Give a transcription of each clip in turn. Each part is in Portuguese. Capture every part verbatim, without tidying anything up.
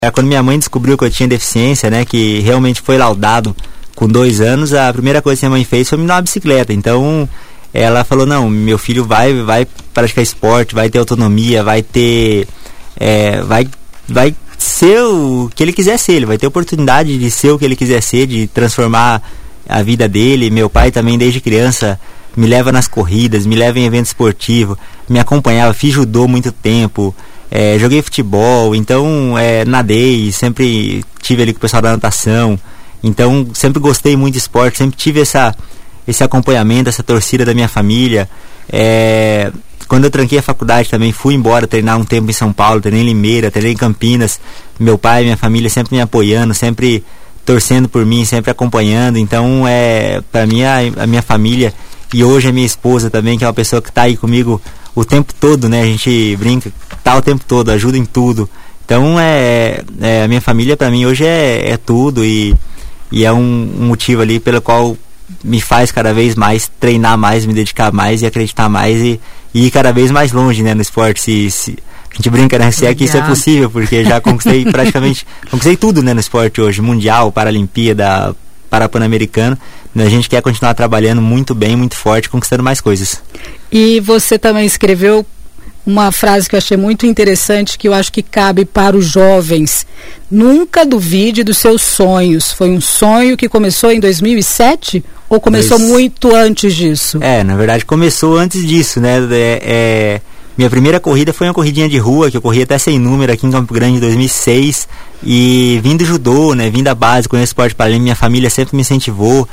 Quando minha mãe descobriu que eu tinha deficiência, né, que realmente foi laudado com dois anos, a primeira coisa que minha mãe fez foi me dar uma bicicleta. Então ela falou, não, meu filho vai, vai praticar esporte, vai ter autonomia, vai ter é, vai, vai ser o que ele quiser ser, ele vai ter oportunidade de ser o que ele quiser ser, de transformar a vida dele. Meu pai também desde criança me leva nas corridas, me leva em evento esportivo, me acompanhava, fiz judô muito tempo. É, joguei futebol, então é, nadei, sempre tive ali com o pessoal da natação, então sempre gostei muito de esporte, sempre tive essa, esse acompanhamento, essa torcida da minha família. É, quando eu tranquei a faculdade também fui embora treinar um tempo em São Paulo, treinei em Limeira, treinei em Campinas, meu pai e minha família sempre me apoiando, sempre torcendo por mim, sempre acompanhando. Então é, pra mim a, a minha família, e hoje a minha esposa também, que é uma pessoa que está aí comigo o tempo todo, né, a gente brinca, tá o tempo todo, ajuda em tudo. Então é, é a minha família para mim hoje é, é tudo, e, e é um, um motivo ali pelo qual me faz cada vez mais treinar mais, me dedicar mais e acreditar mais e, e ir cada vez mais longe, né, no esporte. Se, se a gente brinca, né, se é que isso é possível, porque já conquistei praticamente conquistei tudo, né, no esporte hoje, mundial, Paralimpíada, Parapan-Americano. A gente quer continuar trabalhando muito bem, muito forte, conquistando mais coisas. E você também escreveu uma frase que eu achei muito interessante, que eu acho que cabe para os jovens: nunca duvide dos seus sonhos. Foi um sonho que começou em dois mil e sete ou começou Dois... muito antes disso? É, na verdade começou antes disso, né? É, é... Minha primeira corrida foi uma corridinha de rua, que eu corri até sem número aqui em Campo Grande em dois mil e seis, e vim do judô, né? Vim da base, conheço esporte paralímpico, minha família sempre me incentivou,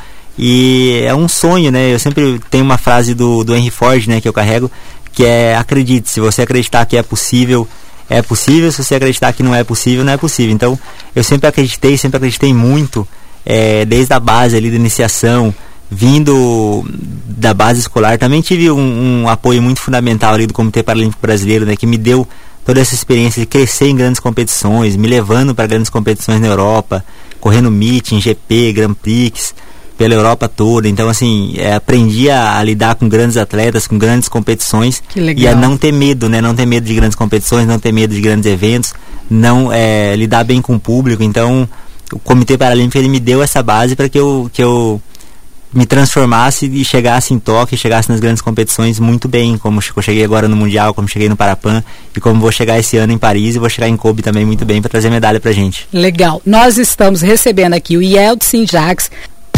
e é um sonho, né? Eu sempre tenho uma frase do, do Henry Ford, né, que eu carrego, que é: acredite, se você acreditar que é possível, é possível, se você acreditar que não é possível, não é possível. Então eu sempre acreditei, sempre acreditei muito, é, desde a base ali da iniciação, vindo da base escolar. Também tive um, um apoio muito fundamental ali do Comitê Paralímpico Brasileiro, né, que me deu toda essa experiência de crescer em grandes competições, me levando para grandes competições na Europa, correndo meeting, G P, Grand Prix, pela Europa toda. Então assim, é, aprendi a, a lidar com grandes atletas, com grandes competições, e a não ter medo, né, não ter medo de grandes competições, não ter medo de grandes eventos, não é, lidar bem com o público. Então o Comitê Paralímpico, ele me deu essa base para que eu, que eu me transformasse e chegasse em Tóquio, chegasse nas grandes competições muito bem, como eu cheguei agora no Mundial, como cheguei no Parapan, e como vou chegar esse ano em Paris, e vou chegar em Kobe também muito bem para trazer medalha pra gente. Legal. Nós estamos recebendo aqui o Yeldson Jacques.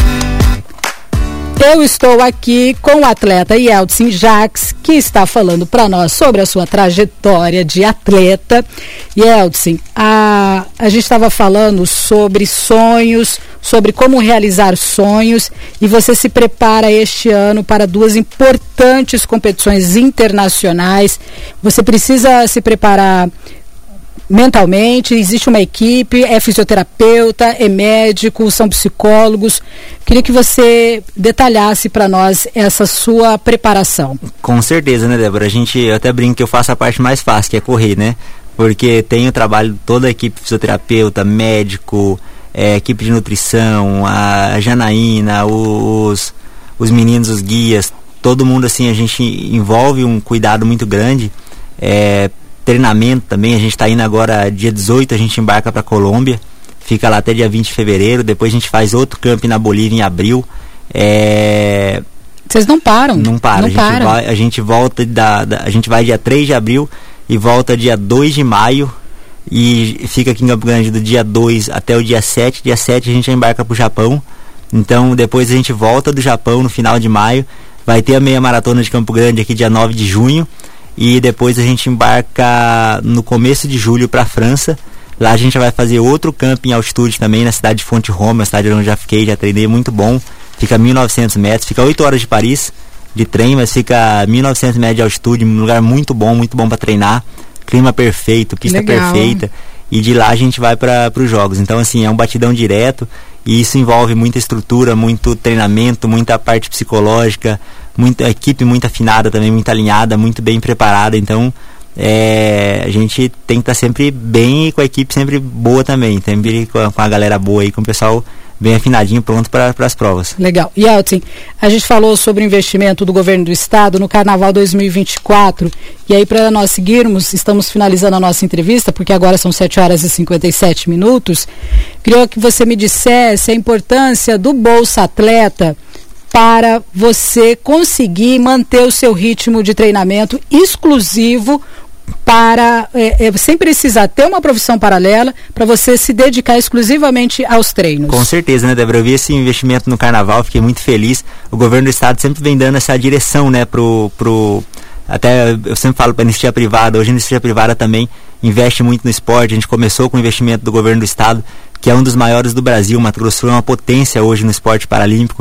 Eu estou aqui com o atleta Yeldson Jacques, que está falando para nós sobre a sua trajetória de atleta. Yeldson, a, a gente estava falando sobre sonhos, sobre como realizar sonhos, e você se prepara este ano para duas importantes competições internacionais. Você precisa se preparar mentalmente, existe uma equipe, é fisioterapeuta, é médico, são psicólogos. Queria que você detalhasse para nós essa sua preparação. Com certeza, né, Débora? A gente, eu até brinco que eu faço a parte mais fácil, que é correr, né? Porque tem o trabalho de toda a equipe, fisioterapeuta, médico, é, equipe de nutrição, a Janaína, os, os meninos, os guias, todo mundo assim, a gente envolve um cuidado muito grande. É, treinamento também, a gente está indo agora dia dezoito, a gente embarca para Colômbia, fica lá até dia vinte de fevereiro, depois a gente faz outro camp na Bolívia em abril. É... Vocês não param? Não para, não a, gente para. Vai, a gente volta da, da, a gente vai dia três de abril e volta dia dois de maio, e fica aqui em Campo Grande do dia dois até o dia sete. Dia sete a gente embarca para o Japão, então depois a gente volta do Japão no final de maio, vai ter a meia maratona de Campo Grande aqui dia nove de junho, e depois a gente embarca no começo de julho para a França. Lá a gente vai fazer outro camp em altitude também, na cidade de Fonte-Roma, a cidade onde eu já fiquei, já treinei, muito bom. Fica a mil e novecentos metros, fica oito horas de Paris de trem, mas fica a mil e novecentos metros de altitude, um lugar muito bom, muito bom para treinar, clima perfeito, pista Legal. perfeita, e de lá a gente vai para os jogos. Então assim, é um batidão direto, e isso envolve muita estrutura, muito treinamento, muita parte psicológica, muita equipe muito afinada também, muito alinhada, muito bem preparada. Então é, a gente tem que estar sempre bem, e com a equipe sempre boa também, sempre com a, com a galera boa aí, com o pessoal bem afinadinho, pronto para as provas. Legal. E Elton, a gente falou sobre o investimento do governo do estado no Carnaval dois mil e vinte e quatro, e aí para nós seguirmos, estamos finalizando a nossa entrevista, porque agora são sete horas e cinquenta e sete minutos, queria que você me dissesse a importância do Bolsa Atleta para você conseguir manter o seu ritmo de treinamento exclusivo para, é, é, sem precisar ter uma profissão paralela, para você se dedicar exclusivamente aos treinos. Com certeza, né, Débora? Eu vi esse investimento no Carnaval, fiquei muito feliz. O governo do estado sempre vem dando essa direção, né, pro, pro até eu sempre falo para a anistia privada, hoje a anistia privada também investe muito no esporte. A gente começou com o investimento do governo do estado, que é um dos maiores do Brasil. Mato Grosso é uma potência hoje no esporte paralímpico.